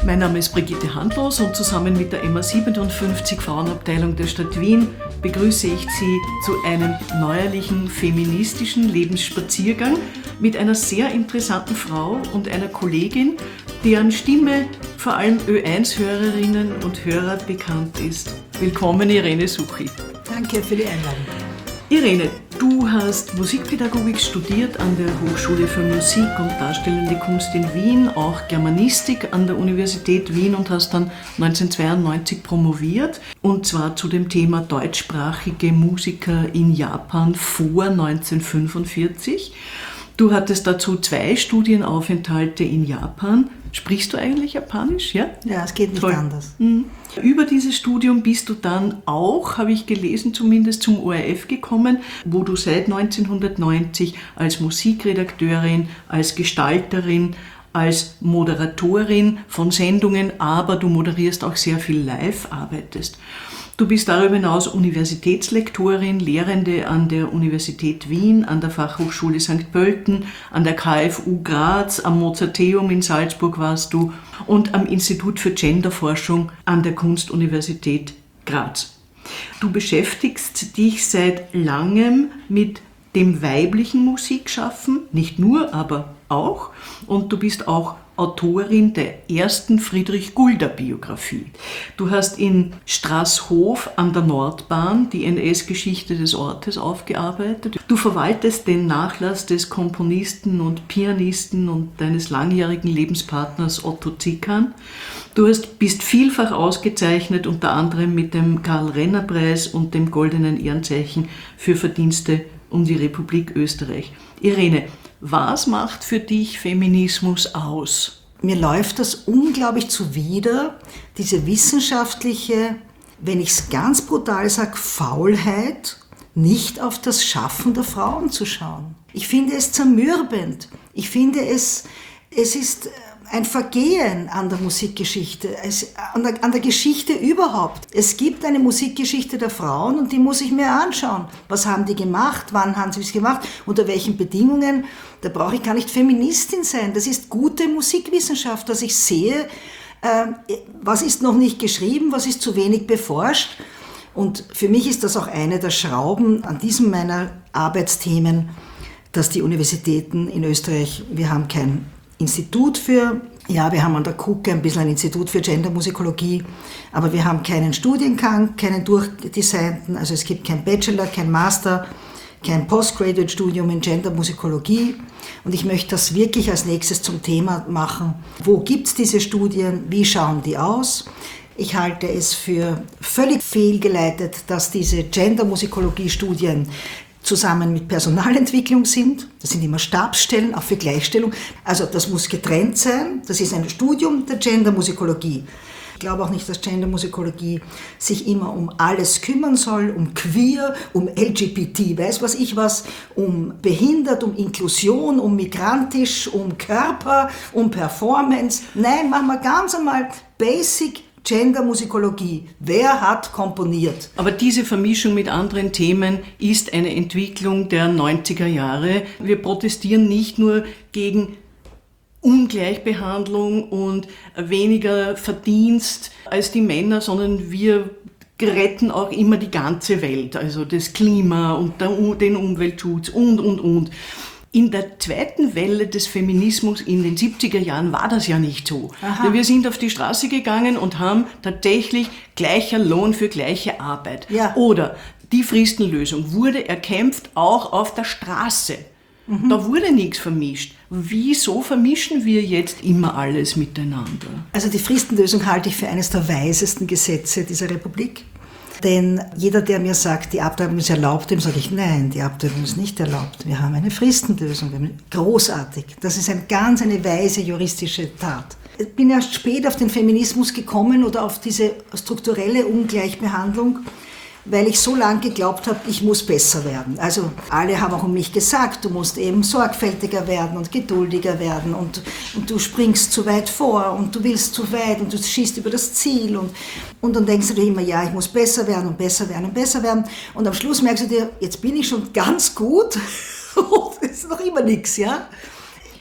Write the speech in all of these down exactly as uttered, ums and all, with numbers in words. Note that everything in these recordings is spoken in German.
Mein Name ist Brigitte Handlos und zusammen mit der M A siebenundfünfzig Frauenabteilung der Stadt Wien begrüße ich Sie zu einem neuerlichen feministischen Lebensspaziergang mit einer sehr interessanten Frau und einer Kollegin, deren Stimme vor allem Ö eins Hörerinnen und Hörer bekannt ist. Willkommen, Irene Suchi. Danke für die Einladung. Irene, du hast Musikpädagogik studiert an der Hochschule für Musik und Darstellende Kunst in Wien, auch Germanistik an der Universität Wien und hast dann neunzehnhundertzweiundneunzig promoviert, und zwar zu dem Thema deutschsprachige Musiker in Japan vor neunzehnhundertfünfundvierzig. Du hattest dazu zwei Studienaufenthalte in Japan. Sprichst du eigentlich Japanisch? Ja, ja, es geht nicht Toll. anders. Mhm. Über dieses Studium bist du dann auch, habe ich gelesen, zumindest zum O R F gekommen, wo du seit neunzehnhundertneunzig als Musikredakteurin, als Gestalterin, als Moderatorin von Sendungen, aber du moderierst auch sehr viel live, arbeitest. Du bist darüber hinaus Universitätslektorin, Lehrende an der Universität Wien, an der Fachhochschule Sankt Pölten, an der K F U Graz, am Mozarteum in Salzburg warst du und am Institut für Genderforschung an der Kunstuniversität Graz. Du beschäftigst dich seit langem mit dem weiblichen Musikschaffen, nicht nur, aber auch, und du bist auch Autorin der ersten Friedrich-Gulda-Biografie. Du hast in Straßhof an der Nordbahn die N S-Geschichte des Ortes aufgearbeitet. Du verwaltest den Nachlass des Komponisten und Pianisten und deines langjährigen Lebenspartners Otto Zikan. Du hast, bist vielfach ausgezeichnet, unter anderem mit dem Karl-Renner-Preis und dem Goldenen Ehrenzeichen für Verdienste um die Republik Österreich. Irene, was macht für dich Feminismus aus? Mir läuft das unglaublich zuwider, diese wissenschaftliche, wenn ich es ganz brutal sage, Faulheit, nicht auf das Schaffen der Frauen zu schauen. Ich finde es zermürbend. Ich finde es, es ist ein Vergehen an der Musikgeschichte, es, an, der, an der Geschichte überhaupt. Es gibt eine Musikgeschichte der Frauen und die muss ich mir anschauen. Was haben die gemacht? Wann haben sie es gemacht? Unter welchen Bedingungen? Da brauche ich gar nicht Feministin sein. Das ist gute Musikwissenschaft, dass ich sehe, äh, was ist noch nicht geschrieben, was ist zu wenig beforscht. Und für mich ist das auch eine der Schrauben an diesem meiner Arbeitsthemen, dass die Universitäten in Österreich, wir haben kein Institut für, ja, wir haben an der KUKE ein bisschen ein Institut für Gendermusikologie, aber wir haben keinen Studiengang, keinen durchdesignten, also es gibt kein Bachelor, kein Master, kein Postgraduate-Studium in Gendermusikologie, und ich möchte das wirklich als nächstes zum Thema machen. Wo gibt es diese Studien? Wie schauen die aus? Ich halte es für völlig fehlgeleitet, dass diese Gendermusikologie-Studien zusammen mit Personalentwicklung sind. Das sind immer Stabsstellen, auch für Gleichstellung. Also das muss getrennt sein. Das ist ein Studium der Gendermusikologie. Ich glaube auch nicht, dass Gendermusikologie sich immer um alles kümmern soll, um Queer, um L G B T, weiß was ich was, um behindert, um Inklusion, um migrantisch, um Körper, um Performance. Nein, machen wir ganz einmal Basic Gendermusikologie. Wer hat komponiert? Aber diese Vermischung mit anderen Themen ist eine Entwicklung der neunziger Jahre. Wir protestieren nicht nur gegen Ungleichbehandlung und weniger Verdienst als die Männer, sondern wir retten auch immer die ganze Welt, also das Klima und den Umweltschutz und, und, und. In der zweiten Welle des Feminismus in den siebziger Jahren war das ja nicht so. Aha. Wir sind auf die Straße gegangen und haben tatsächlich gleicher Lohn für gleiche Arbeit. Ja. Oder die Fristenlösung wurde erkämpft auch auf der Straße. Mhm. Da wurde nichts vermischt. Wieso vermischen wir jetzt immer alles miteinander? Also die Fristenlösung halte ich für eines der weisesten Gesetze dieser Republik. Denn jeder, der mir sagt, die Abtreibung ist erlaubt, dem sage ich, nein, die Abtreibung ist nicht erlaubt. Wir haben eine Fristenlösung. Großartig. Das ist ein ganz eine weise juristische Tat. Ich bin erst spät auf den Feminismus gekommen oder auf diese strukturelle Ungleichbehandlung, weil ich so lange geglaubt habe, ich muss besser werden. Also alle haben auch um mich gesagt, du musst eben sorgfältiger werden und geduldiger werden und, und du springst zu weit vor und du willst zu weit und du schießt über das Ziel und, und dann denkst du dir immer, ja, ich muss besser werden und besser werden und besser werden und am Schluss merkst du dir, jetzt bin ich schon ganz gut und es ist noch immer nichts, ja.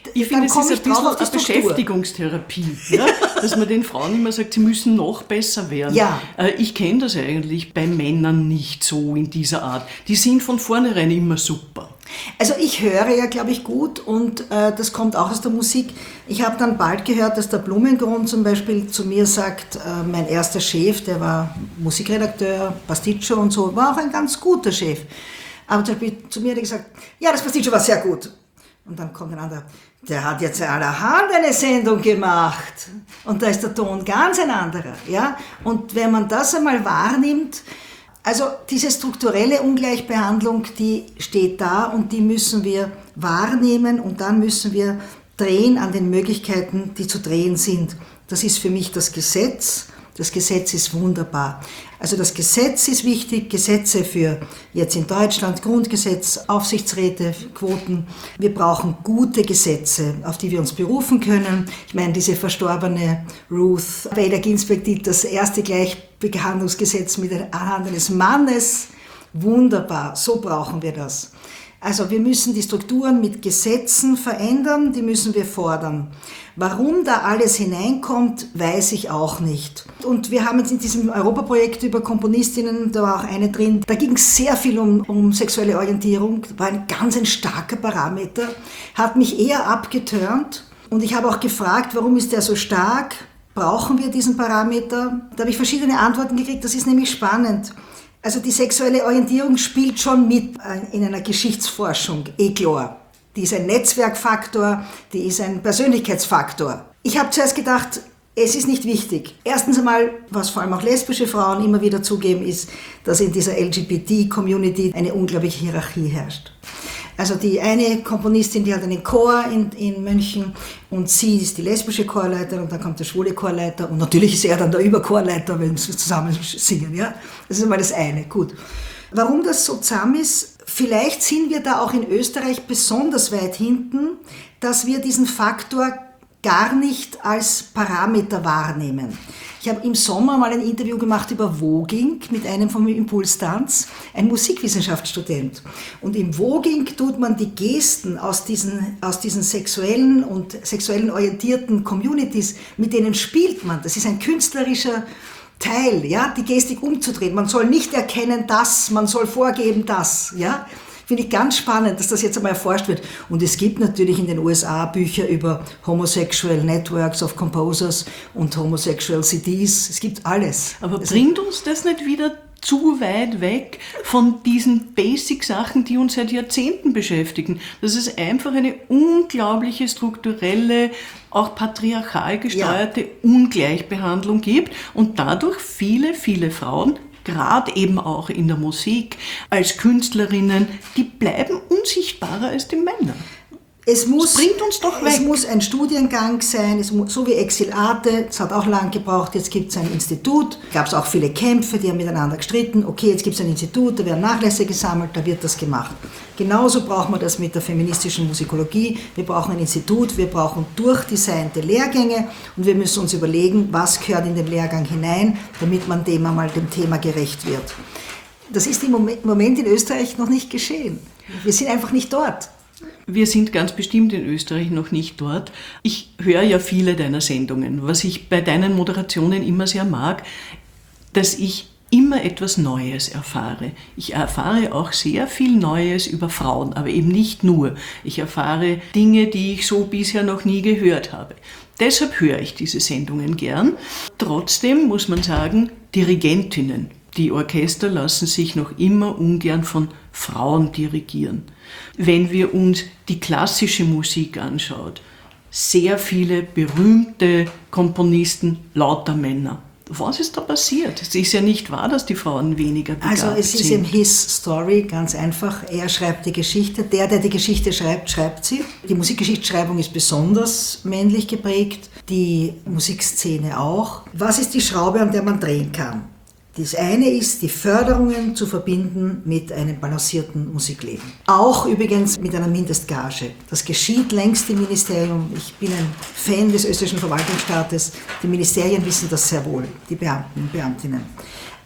Ich finde, es ist ein bisschen eine Beschäftigungstherapie, ja? Dass man den Frauen immer sagt, sie müssen noch besser werden. Ja. Ich kenne das eigentlich bei Männern nicht so in dieser Art. Die sind von vornherein immer super. Also ich höre ja, glaube ich, gut und äh, das kommt auch aus der Musik. Ich habe dann bald gehört, dass der Blumengrund zum Beispiel zu mir sagt, äh, mein erster Chef, der war Musikredakteur, Pasticcio und so, war auch ein ganz guter Chef. Aber zum Beispiel zu mir hat er gesagt, ja, das Pasticcio war sehr gut. Und dann kommt ein anderer, der hat jetzt allerhand eine Sendung gemacht. Und da ist der Ton ganz ein anderer. Ja? Und wenn man das einmal wahrnimmt, also diese strukturelle Ungleichbehandlung, die steht da und die müssen wir wahrnehmen und dann müssen wir drehen an den Möglichkeiten, die zu drehen sind. Das ist für mich das Gesetz. Das Gesetz ist wunderbar. Also das Gesetz ist wichtig, Gesetze für jetzt in Deutschland, Grundgesetz, Aufsichtsräte, Quoten. Wir brauchen gute Gesetze, auf die wir uns berufen können. Ich meine, diese verstorbene Ruth Bader Ginsburg, die das erste Gleichbehandlungsgesetz mit der Hand eines Mannes, wunderbar, so brauchen wir das. Also wir müssen die Strukturen mit Gesetzen verändern, die müssen wir fordern. Warum da alles hineinkommt, weiß ich auch nicht. Und wir haben jetzt in diesem Europaprojekt über Komponistinnen, da war auch eine drin, da ging es sehr viel um, um sexuelle Orientierung, war ein ganz ein starker Parameter, hat mich eher abgeturnt. Und ich habe auch gefragt, warum ist der so stark? Brauchen wir diesen Parameter? Da habe ich verschiedene Antworten gekriegt, das ist nämlich spannend. Also die sexuelle Orientierung spielt schon mit in einer Geschichtsforschung, eh klar. Die ist ein Netzwerkfaktor, die ist ein Persönlichkeitsfaktor. Ich habe zuerst gedacht, es ist nicht wichtig. Erstens einmal, was vor allem auch lesbische Frauen immer wieder zugeben, ist, dass in dieser L G B T-Community eine unglaubliche Hierarchie herrscht. Also die eine Komponistin, die hat einen Chor in, in München und sie ist die lesbische Chorleiterin und dann kommt der schwule Chorleiter und natürlich ist er dann der Überchorleiter, wenn sie zusammen singen. Ja? Das ist einmal das eine. Gut. Warum das so zusammen ist, vielleicht sind wir da auch in Österreich besonders weit hinten, dass wir diesen Faktor gar nicht als Parameter wahrnehmen. Ich habe im Sommer mal ein Interview gemacht über Voging mit einem vom Impulstanz, ein Musikwissenschaftsstudent. Und im Voging tut man die Gesten aus diesen, aus diesen sexuellen und sexuellen orientierten Communities, mit denen spielt man. Das ist ein künstlerischer Teil, ja, die Gestik umzudrehen. Man soll nicht erkennen, das, man soll vorgeben, das, ja. Finde ich ganz spannend, dass das jetzt einmal erforscht wird. Und es gibt natürlich in den U S A Bücher über Homosexual Networks of Composers und Homosexual C Ds. Es gibt alles. Aber also, bringt uns das nicht wieder zu weit weg von diesen Basic-Sachen, die uns seit Jahrzehnten beschäftigen? Dass es einfach eine unglaubliche strukturelle, auch patriarchal gesteuerte ja. Ungleichbehandlung gibt und dadurch viele, viele Frauen, gerade eben auch in der Musik, als Künstlerinnen, die bleiben unsichtbarer als die Männer. Es, muss, das bringt uns doch weg. Es muss ein Studiengang sein, es muss, so wie Exil Arte, es hat auch lang gebraucht, jetzt gibt es ein Institut, gab es auch viele Kämpfe, die haben miteinander gestritten, okay, jetzt gibt es ein Institut, da werden Nachlässe gesammelt, da wird das gemacht. Genauso brauchen wir das mit der feministischen Musikologie, wir brauchen ein Institut, wir brauchen durchdesignte Lehrgänge und wir müssen uns überlegen, was gehört in den Lehrgang hinein, damit man dem einmal dem Thema gerecht wird. Das ist im Moment in Österreich noch nicht geschehen. Wir sind einfach nicht dort. Wir sind ganz bestimmt in Österreich noch nicht dort. Ich höre ja viele deiner Sendungen. Was ich bei deinen Moderationen immer sehr mag, dass ich immer etwas Neues erfahre. Ich erfahre auch sehr viel Neues über Frauen, aber eben nicht nur. Ich erfahre Dinge, die ich so bisher noch nie gehört habe. Deshalb höre ich diese Sendungen gern. Trotzdem muss man sagen, Dirigentinnen, die Orchester lassen sich noch immer ungern von Frauen dirigieren. Wenn wir uns die klassische Musik anschaut, sehr viele berühmte Komponisten, lauter Männer. Was ist da passiert? Es ist ja nicht wahr, dass die Frauen weniger begabt sind. Also es ist in His Story ganz einfach. Er schreibt die Geschichte. Der, der die Geschichte schreibt, schreibt sie. Die Musikgeschichtsschreibung ist besonders männlich geprägt. Die Musikszene auch. Was ist die Schraube, an der man drehen kann? Das eine ist, die Förderungen zu verbinden mit einem balancierten Musikleben. Auch übrigens mit einer Mindestgage. Das geschieht längst im Ministerium. Ich bin ein Fan des österreichischen Verwaltungsstaates. Die Ministerien wissen das sehr wohl, die Beamten und Beamtinnen.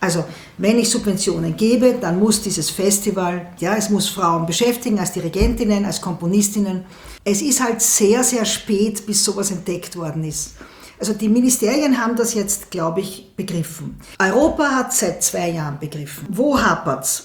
Also wenn ich Subventionen gebe, dann muss dieses Festival, ja, es muss Frauen beschäftigen als Dirigentinnen, als Komponistinnen. Es ist halt sehr, sehr spät, bis sowas entdeckt worden ist. Also die Ministerien haben das jetzt, glaube ich, begriffen. Europa hat seit zwei Jahren begriffen. Wo hapert's?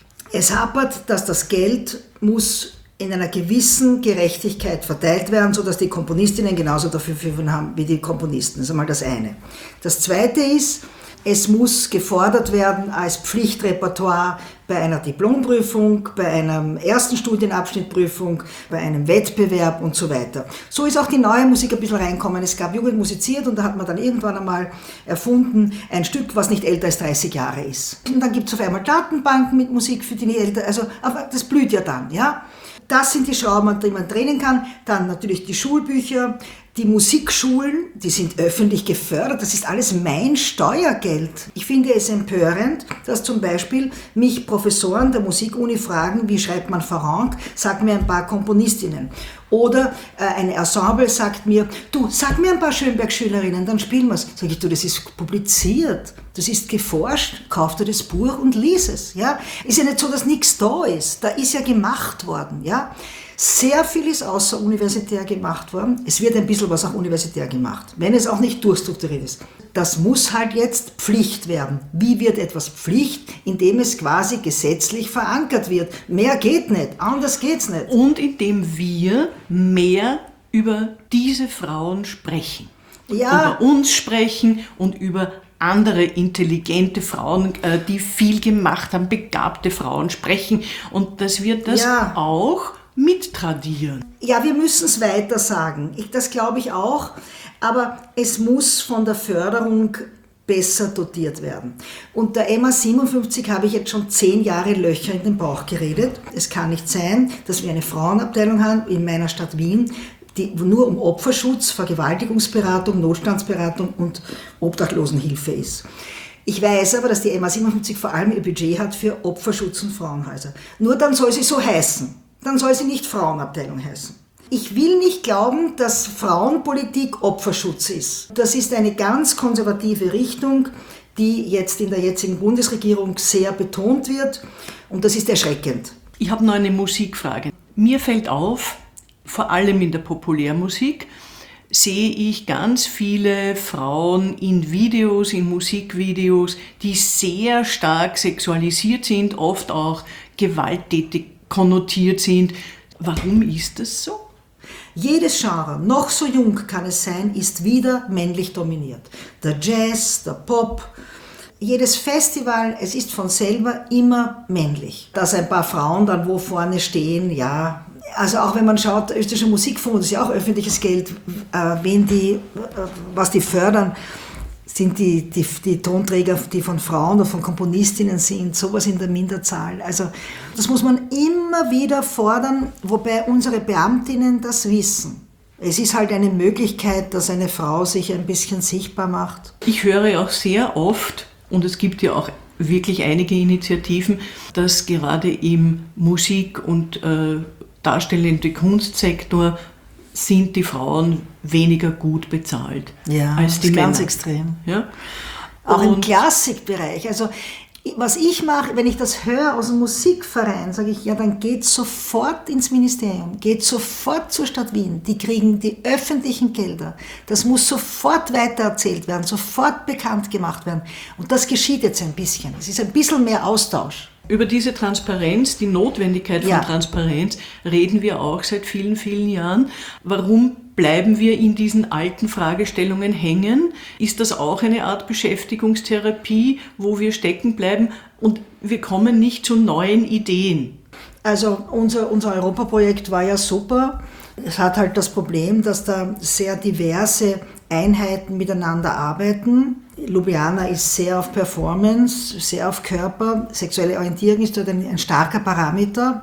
Es hapert, dass das Geld muss in einer gewissen Gerechtigkeit verteilt werden, sodass die Komponistinnen genauso dafür haben wie die Komponisten. Das ist einmal das eine. Das zweite ist, es muss gefordert werden als Pflichtrepertoire bei einer Diplomprüfung, bei einer ersten Studienabschnittprüfung, bei einem Wettbewerb und so weiter. So ist auch die neue Musik ein bisschen reinkommen. Es gab Jugend musiziert und da hat man dann irgendwann einmal erfunden, ein Stück, was nicht älter als dreißig Jahre ist. Und dann gibt es auf einmal Datenbanken mit Musik für die nicht älter, also aber das blüht ja dann, ja. Das sind die Schrauben, die man drehen kann. Dann natürlich die Schulbücher, die Musikschulen, die sind öffentlich gefördert. Das ist alles mein Steuergeld. Ich finde es empörend, dass zum Beispiel mich Professoren der Musikuni fragen, wie schreibt man Farang? Sag mir ein paar Komponistinnen. Oder äh, ein Ensemble sagt mir, du, sag mir ein paar Schönberg-Schülerinnen, dann spielen wir es. Sag ich, du, das ist publiziert, das ist geforscht, kauf dir das Buch und lies es. Ja? Ist ja nicht so, dass nichts da ist, da ist ja gemacht worden. Ja? Sehr viel ist außeruniversitär gemacht worden. Es wird ein bisschen was auch universitär gemacht, wenn es auch nicht durchstrukturiert ist. Das muss halt jetzt Pflicht werden. Wie wird etwas Pflicht? Indem es quasi gesetzlich verankert wird. Mehr geht nicht, anders geht's nicht. Und indem wir mehr über diese Frauen sprechen. Ja. Über uns sprechen und über andere intelligente Frauen, die viel gemacht haben, begabte Frauen sprechen. Und dass wir das ja. auch mittradieren. Ja, wir müssen es weiter sagen. Ich, das glaube ich auch. Aber es muss von der Förderung besser dotiert werden. Und der M A siebenundfünfzig habe ich jetzt schon zehn Jahre Löcher in den Bauch geredet. Es kann nicht sein, dass wir eine Frauenabteilung haben in meiner Stadt Wien, die nur um Opferschutz, Vergewaltigungsberatung, Notstandsberatung und Obdachlosenhilfe ist. Ich weiß aber, dass die M A siebenundfünfzig vor allem ihr Budget hat für Opferschutz und Frauenhäuser. Nur dann soll sie so heißen. Dann soll sie nicht Frauenabteilung heißen. Ich will nicht glauben, dass Frauenpolitik Opferschutz ist. Das ist eine ganz konservative Richtung, die jetzt in der jetzigen Bundesregierung sehr betont wird und das ist erschreckend. Ich habe noch eine Musikfrage. Mir fällt auf, vor allem in der Populärmusik, sehe ich ganz viele Frauen in Videos, in Musikvideos, die sehr stark sexualisiert sind, oft auch gewalttätig konnotiert sind. Warum ist das so? Jedes Genre, noch so jung kann es sein, ist wieder männlich dominiert. Der Jazz, der Pop, jedes Festival, es ist von selber immer männlich. Dass ein paar Frauen dann wo vorne stehen, ja. Also auch wenn man schaut, der österreichische Musikfonds, das ist ja auch öffentliches Geld, äh, wen die, äh, was die fördern, sind die, die, die Tonträger, die von Frauen oder von Komponistinnen sind, sowas in der Minderzahl. Also das muss man immer wieder fordern, wobei unsere Beamtinnen das wissen. Es ist halt eine Möglichkeit, dass eine Frau sich ein bisschen sichtbar macht. Ich höre auch sehr oft, und es gibt ja auch wirklich einige Initiativen, dass gerade im Musik- und äh, darstellenden Kunstsektor sind die Frauen weniger gut bezahlt ja, als die das ist Männer. Ganz extrem. Ja? Auch und im Klassikbereich. Also was ich mache, wenn ich das höre aus dem Musikverein, sage ich, ja, dann geht sofort ins Ministerium, geht sofort zur Stadt Wien. Die kriegen die öffentlichen Gelder. Das muss sofort weitererzählt werden, sofort bekannt gemacht werden. Und das geschieht jetzt ein bisschen. Es ist ein bisschen mehr Austausch. Über diese Transparenz, die Notwendigkeit von ja. Transparenz, reden wir auch seit vielen, vielen Jahren. Warum bleiben wir in diesen alten Fragestellungen hängen? Ist das auch eine Art Beschäftigungstherapie, wo wir stecken bleiben und wir kommen nicht zu neuen Ideen? Also unser, unser Europaprojekt war ja super. Es hat halt das Problem, dass da sehr diverse Einheiten miteinander arbeiten. Ljubljana ist sehr auf Performance, sehr auf Körper. Sexuelle Orientierung ist dort ein, ein starker Parameter.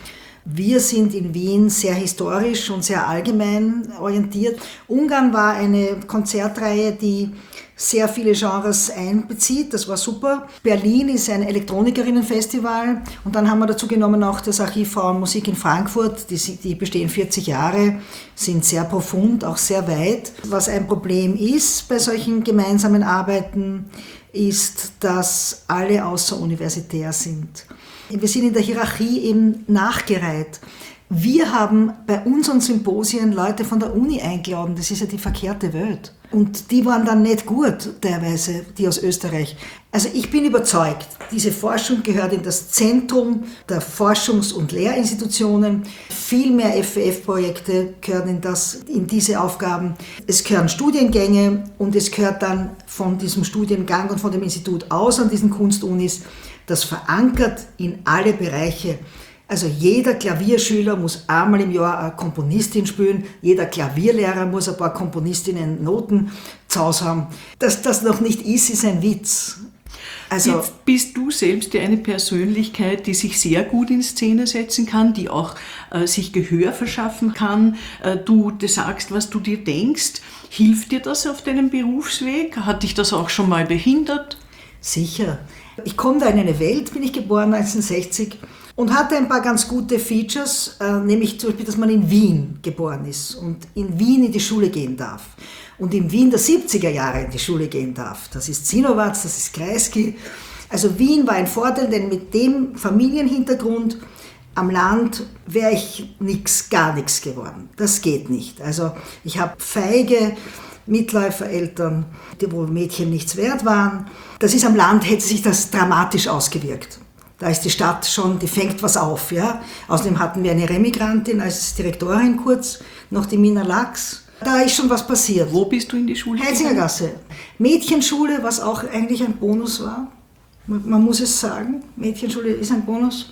Wir sind in Wien sehr historisch und sehr allgemein orientiert. Ungarn war eine Konzertreihe, die sehr viele Genres einbezieht, das war super. Berlin ist ein Elektronikerinnenfestival und dann haben wir dazu genommen auch das Archiv Frauenmusik in Frankfurt, die, die bestehen vierzig Jahre, sind sehr profund, auch sehr weit. Was ein Problem ist bei solchen gemeinsamen Arbeiten, ist, dass alle außeruniversitär sind. Wir sind in der Hierarchie eben nachgereiht. Wir haben bei unseren Symposien Leute von der Uni eingeladen, das ist ja die verkehrte Welt. Und die waren dann nicht gut, teilweise, die aus Österreich. Also ich bin überzeugt, diese Forschung gehört in das Zentrum der Forschungs- und Lehrinstitutionen. Viel mehr F W F-Projekte gehören in, das, in diese Aufgaben. Es gehören Studiengänge und es gehört dann von diesem Studiengang und von dem Institut aus an diesen Kunstunis, das verankert in alle Bereiche. Also jeder Klavierschüler muss einmal im Jahr eine Komponistin spielen, jeder Klavierlehrer muss ein paar Komponistinnen Noten zu Hause haben. Dass das noch nicht ist, ist ein Witz. Also, jetzt bist du selbst ja eine Persönlichkeit, die sich sehr gut in Szene setzen kann, die auch äh, sich Gehör verschaffen kann. Äh, du sagst, was du dir denkst. Hilft dir das auf deinem Berufsweg? Hat dich das auch schon mal behindert? Sicher. Ich komme da in eine Welt, bin ich geboren neunzehnhundertsechzig und hatte ein paar ganz gute Features, äh, nämlich zum Beispiel, dass man in Wien geboren ist und in Wien in die Schule gehen darf. Und in Wien der siebziger Jahre in die Schule gehen darf. Das ist Zinnowatz, das ist Kreisky. Also Wien war ein Vorteil, denn mit dem Familienhintergrund am Land wäre ich nix, gar nichts geworden. Das geht nicht. Also ich habe feige Mitläufereltern, die wo Mädchen nichts wert waren. Das ist am Land, hätte sich das dramatisch ausgewirkt. Da ist die Stadt schon, die fängt was auf. Ja? Außerdem hatten wir eine Remigrantin als Direktorin kurz, noch die Mina Lachs. Da ist schon was passiert. Wo bist du in die Schule gegangen? Heizingergasse. Mädchenschule, was auch eigentlich ein Bonus war. Man muss es sagen, Mädchenschule ist ein Bonus.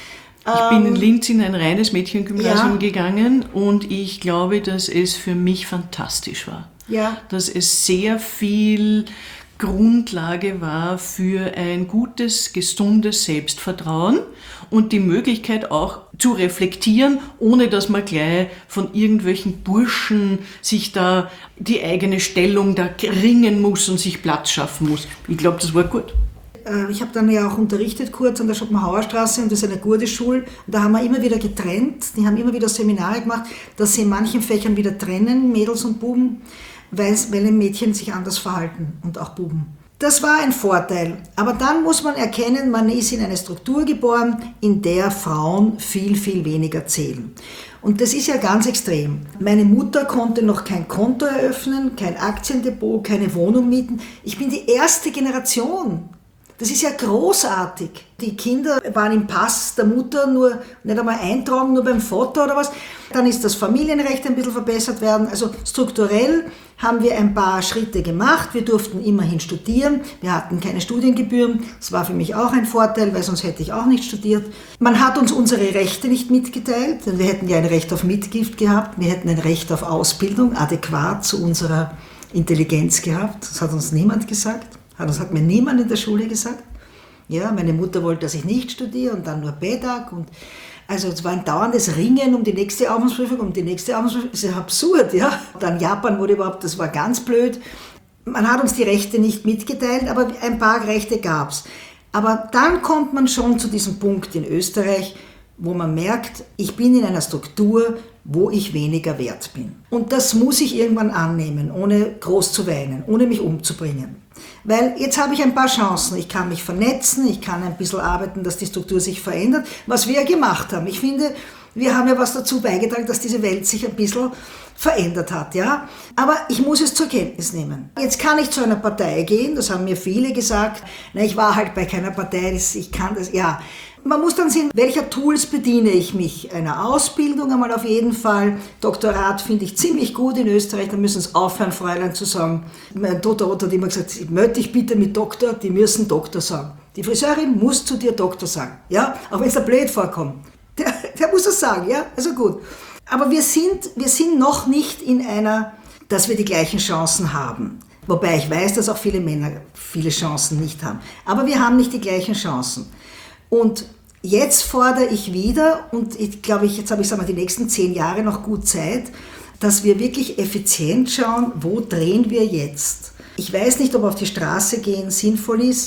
Ich bin in Linz in ein reines Mädchengymnasium ja. gegangen und ich glaube, dass es für mich fantastisch war. Ja. Dass es sehr viel Grundlage war für ein gutes, gesundes Selbstvertrauen und die Möglichkeit auch zu reflektieren, ohne dass man gleich von irgendwelchen Burschen sich da die eigene Stellung da ringen muss und sich Platz schaffen muss. Ich glaube, das war gut. Ich habe dann ja auch unterrichtet kurz an der Schopenhauerstraße und das ist eine gute Schule. Und da haben wir immer wieder getrennt, die haben immer wieder Seminare gemacht, dass sie in manchen Fächern wieder trennen, Mädels und Buben, weil, weil Mädchen sich anders verhalten und auch Buben. Das war ein Vorteil. Aber dann muss man erkennen, man ist in eine Struktur geboren, in der Frauen viel, viel weniger zählen. Und das ist ja ganz extrem. Meine Mutter konnte noch kein Konto eröffnen, kein Aktiendepot, keine Wohnung mieten. Ich bin die erste Generation. Das ist ja großartig. Die Kinder waren im Pass der Mutter nur nicht einmal eintragen, nur beim Foto oder was. Dann ist das Familienrecht ein bisschen verbessert werden. Also strukturell haben wir ein paar Schritte gemacht. Wir durften immerhin studieren. Wir hatten keine Studiengebühren. Das war für mich auch ein Vorteil, weil sonst hätte ich auch nicht studiert. Man hat uns unsere Rechte nicht mitgeteilt, denn wir hätten ja ein Recht auf Mitgift gehabt. Wir hätten ein Recht auf Ausbildung, adäquat zu unserer Intelligenz gehabt. Das hat uns niemand gesagt. Das hat mir niemand in der Schule gesagt. Ja, meine Mutter wollte, dass ich nicht studiere und dann nur B-Tag. Und also es war ein dauerndes Ringen um die nächste Aufnahmeprüfung, um die nächste Aufnahmeprüfung. Das ist ja absurd, ja. Dann Japan wurde überhaupt, das war ganz blöd. Man hat uns die Rechte nicht mitgeteilt, aber ein paar Rechte gab es. Aber dann kommt man schon zu diesem Punkt in Österreich, wo man merkt, ich bin in einer Struktur, wo ich weniger wert bin. Und das muss ich irgendwann annehmen, ohne groß zu weinen, ohne mich umzubringen. Weil jetzt habe ich ein paar Chancen. Ich kann mich vernetzen, ich kann ein bisschen arbeiten, dass die Struktur sich verändert, was wir ja gemacht haben. Ich finde, wir haben ja was dazu beigetragen, dass diese Welt sich ein bisschen verändert hat. Ja? Aber ich muss es zur Kenntnis nehmen. Jetzt kann ich zu einer Partei gehen, das haben mir viele gesagt. Na, ich war halt bei keiner Partei, das, ich kann das, ja. Man muss dann sehen, welcher Tools bediene ich mich. Einer Ausbildung einmal auf jeden Fall. Doktorat finde ich ziemlich gut in Österreich, da müssen es aufhören, Fräulein zu sagen. Mein Toter Otto hat immer gesagt, ich möchte dich bitte mit Doktor, die müssen Doktor sagen. Die Friseurin muss zu dir Doktor sagen, ja, auch wenn es da blöd vorkommt. Der, der muss das sagen, ja, also gut. Aber wir sind, wir sind noch nicht in einer, dass wir die gleichen Chancen haben. Wobei ich weiß, dass auch viele Männer viele Chancen nicht haben. Aber wir haben nicht die gleichen Chancen. Und jetzt fordere ich wieder, und ich glaube, ich, jetzt habe ich sagen wir, die nächsten zehn Jahre noch gut Zeit, dass wir wirklich effizient schauen, wo drehen wir jetzt. Ich weiß nicht, ob auf die Straße gehen sinnvoll ist.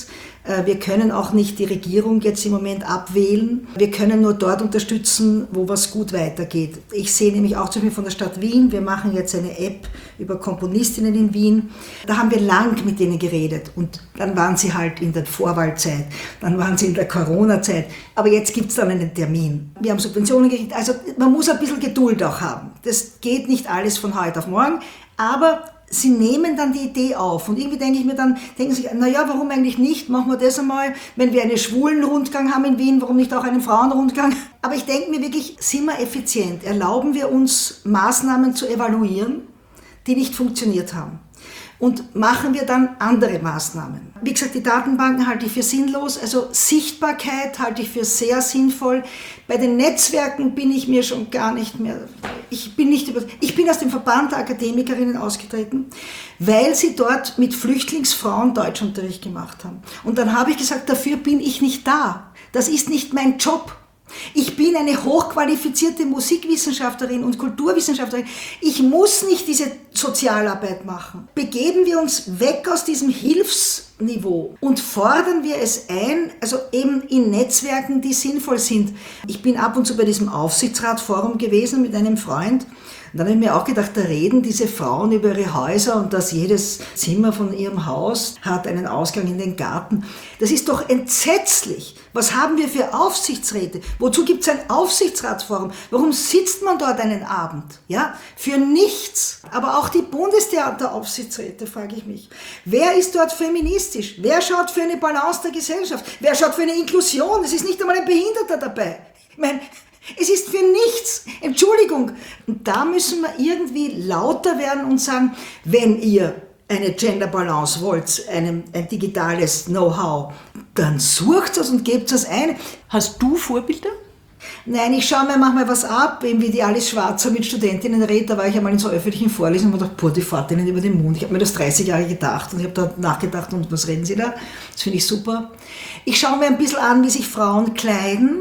Wir können auch nicht die Regierung jetzt im Moment abwählen. Wir können nur dort unterstützen, wo was gut weitergeht. Ich sehe nämlich auch zum Beispiel von der Stadt Wien, wir machen jetzt eine App über Komponistinnen in Wien. Da haben wir lang mit denen geredet und dann waren sie halt in der Vorwahlzeit, dann waren sie in der Corona-Zeit, aber jetzt gibt es dann einen Termin. Wir haben Subventionen gekriegt, also man muss ein bisschen Geduld auch haben. Das geht nicht alles von heute auf morgen, aber sie nehmen dann die Idee auf und irgendwie denke ich mir dann, denken sie, naja, warum eigentlich nicht, machen wir das einmal, wenn wir einen schwulen Rundgang haben in Wien, warum nicht auch einen Frauenrundgang? Aber ich denke mir wirklich, sind wir effizient, erlauben wir uns Maßnahmen zu evaluieren, die nicht funktioniert haben. Und machen wir dann andere Maßnahmen. Wie gesagt, die Datenbanken halte ich für sinnlos, also Sichtbarkeit halte ich für sehr sinnvoll. Bei den Netzwerken bin ich mir schon gar nicht mehr, ich bin nicht über, ich bin aus dem Verband der Akademikerinnen ausgetreten, weil sie dort mit Flüchtlingsfrauen Deutschunterricht gemacht haben. Und dann habe ich gesagt, dafür bin ich nicht da. Das ist nicht mein Job. Ich bin eine hochqualifizierte Musikwissenschaftlerin und Kulturwissenschaftlerin. Ich muss nicht diese Sozialarbeit machen. Begeben wir uns weg aus diesem Hilfsniveau und fordern wir es ein, also eben in Netzwerken, die sinnvoll sind. Ich bin ab und zu bei diesem Aufsichtsratforum gewesen mit einem Freund. Und dann habe ich mir auch gedacht, da reden diese Frauen über ihre Häuser und dass jedes Zimmer von ihrem Haus hat einen Ausgang in den Garten. Das ist doch entsetzlich. Was haben wir für Aufsichtsräte? Wozu gibt es ein Aufsichtsratsforum? Warum sitzt man dort einen Abend? Ja, für nichts. Aber auch die Bundestheateraufsichtsräte, frage ich mich. Wer ist dort feministisch? Wer schaut für eine Balance der Gesellschaft? Wer schaut für eine Inklusion? Es ist nicht einmal ein Behinderter dabei. Ich meine, es ist für nichts. Entschuldigung. Und da müssen wir irgendwie lauter werden und sagen, wenn ihr eine Gender Balance wollt, ein, ein digitales Know-how, dann sucht es und gebt es ein. Hast du Vorbilder? Nein, ich schaue mir manchmal was ab, eben wie die Alice Schwarzer mit Studentinnen redet. Da war ich einmal in so öffentlichen Vorlesungen und habe gedacht, boah, die fahrt ihnen über den Mund. Ich habe mir das dreißig Jahre gedacht und ich habe da nachgedacht, und was reden sie da? Das finde ich super. Ich schaue mir ein bisschen an, wie sich Frauen kleiden.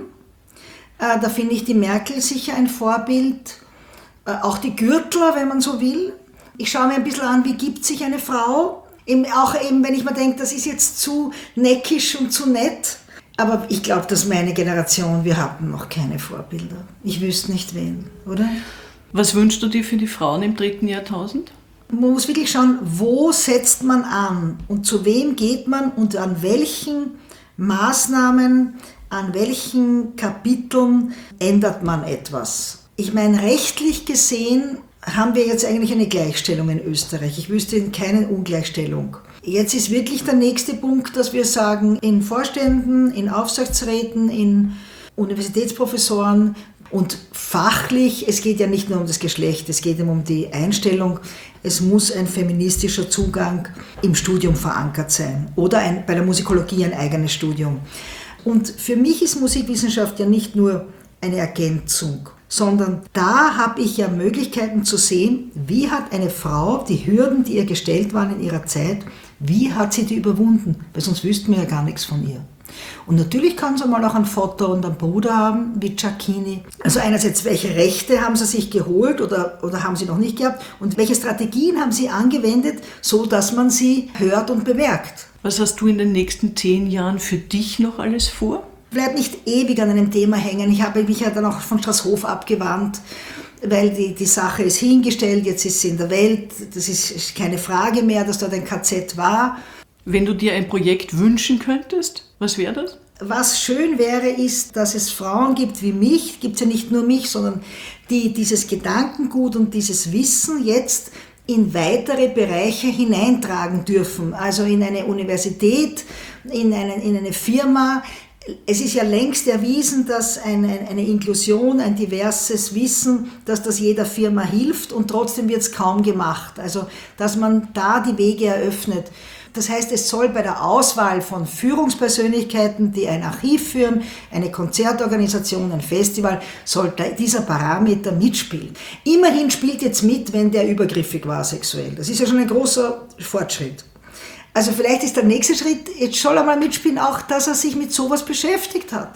Da finde ich die Merkel sicher ein Vorbild. Auch die Gürtler, wenn man so will. Ich schaue mir ein bisschen an, wie gibt sich eine Frau. Eben, auch eben, wenn ich mir denke, das ist jetzt zu neckisch und zu nett. Aber ich glaube, dass meine Generation, wir hatten noch keine Vorbilder. Ich wüsste nicht wen, oder? Was wünschst du dir für die Frauen im dritten Jahrtausend? Man muss wirklich schauen, wo setzt man an und zu wem geht man und an welchen Maßnahmen, an welchen Kapiteln ändert man etwas. Ich meine, rechtlich gesehen haben wir jetzt eigentlich eine Gleichstellung in Österreich. Ich wüsste keine Ungleichstellung. Jetzt ist wirklich der nächste Punkt, dass wir sagen, in Vorständen, in Aufsichtsräten, in Universitätsprofessoren und fachlich, es geht ja nicht nur um das Geschlecht, es geht um die Einstellung, es muss ein feministischer Zugang im Studium verankert sein oder ein, bei der Musikologie ein eigenes Studium. Und für mich ist Musikwissenschaft ja nicht nur eine Ergänzung, sondern da habe ich ja Möglichkeiten zu sehen, wie hat eine Frau die Hürden, die ihr gestellt waren in ihrer Zeit, wie hat sie die überwunden, weil sonst wüssten wir ja gar nichts von ihr. Und natürlich kann sie mal auch ein Vater und einen Bruder haben, wie Giacchini. Also einerseits, welche Rechte haben sie sich geholt oder, oder haben sie noch nicht gehabt und welche Strategien haben sie angewendet, so dass man sie hört und bemerkt. Was hast du in den nächsten zehn Jahren für dich noch alles vor? Bleib nicht ewig an einem Thema hängen. Ich habe mich ja dann auch von Strasshof abgewandt, weil die, die Sache ist hingestellt, jetzt ist sie in der Welt, das ist keine Frage mehr, dass dort ein K Z war. Wenn du dir ein Projekt wünschen könntest, was wäre das? Was schön wäre, ist, dass es Frauen gibt wie mich, gibt es ja nicht nur mich, sondern die dieses Gedankengut und dieses Wissen jetzt in weitere Bereiche hineintragen dürfen, also in eine Universität, in eine, in eine Firma. Es ist ja längst erwiesen, dass eine, eine Inklusion, ein diverses Wissen, dass das jeder Firma hilft und trotzdem wird es kaum gemacht. Also, dass man da die Wege eröffnet. Das heißt, es soll bei der Auswahl von Führungspersönlichkeiten, die ein Archiv führen, eine Konzertorganisation, ein Festival, soll dieser Parameter mitspielen. Immerhin spielt jetzt mit, wenn der übergriffig war sexuell. Das ist ja schon ein großer Fortschritt. Also vielleicht ist der nächste Schritt, jetzt soll er mal mitspielen, auch, dass er sich mit sowas beschäftigt hat.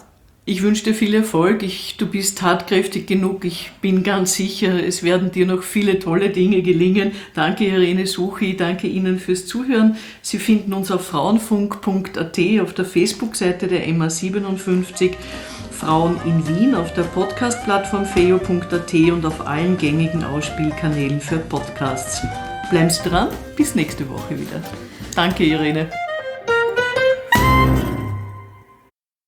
Ich wünsche dir viel Erfolg. Ich, du bist tatkräftig genug. Ich bin ganz sicher, es werden dir noch viele tolle Dinge gelingen. Danke Irene Suchi, danke Ihnen fürs Zuhören. Sie finden uns auf frauenfunk punkt a t, auf der Facebook-Seite der M A siebenundfünfzig, Frauen in Wien, auf der Podcast-Plattform feo punkt a t und auf allen gängigen Ausspielkanälen für Podcasts. Bleiben Sie dran, bis nächste Woche wieder. Danke Irene.